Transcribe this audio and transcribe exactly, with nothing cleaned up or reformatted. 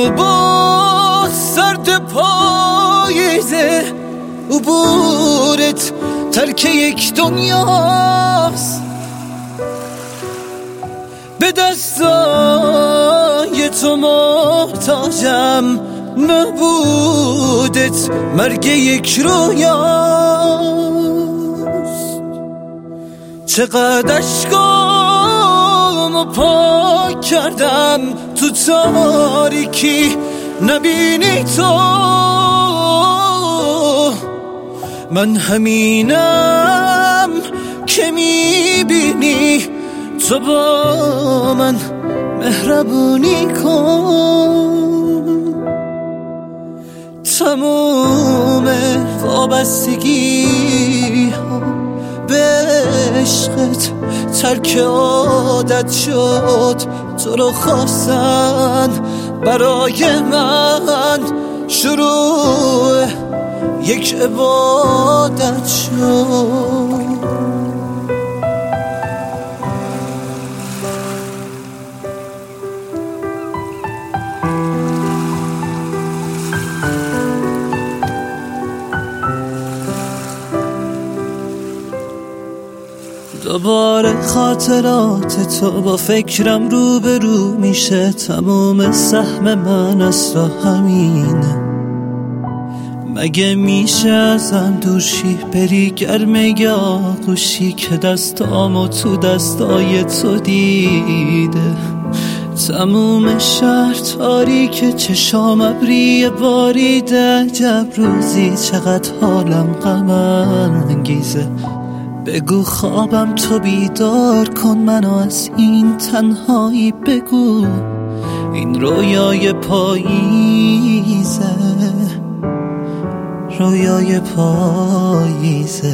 با سرد پاییزه عبورت ترک یک دنیاست. به دستای تو محتاجم، نبودت مرگ یک رویاست. چقدر اشکامو پاک کردم تو تاریکی نبینی تو. من همینم که میبینی تو با من مهربونی کن. تموم وابستگی ها به عشقت ترک عادت شد. تو رو خواستن برای من شروع یک عبادت شد. دوباره خاطرات تو با فکرم رو به رو میشه. تموم سهم من است و همینه. مگه میشه ازم دوشی بری گرمه یا آغوشی که دستامو تو دستای تو دیده. تموم شهر تاریک، چشام ابری باریده. عجب روزی چقدر حالم غم انگیزه. بگو خوابم تو بیدار کن منو از این تنهایی. بگو این رویای پاییزه، رویای پاییزه.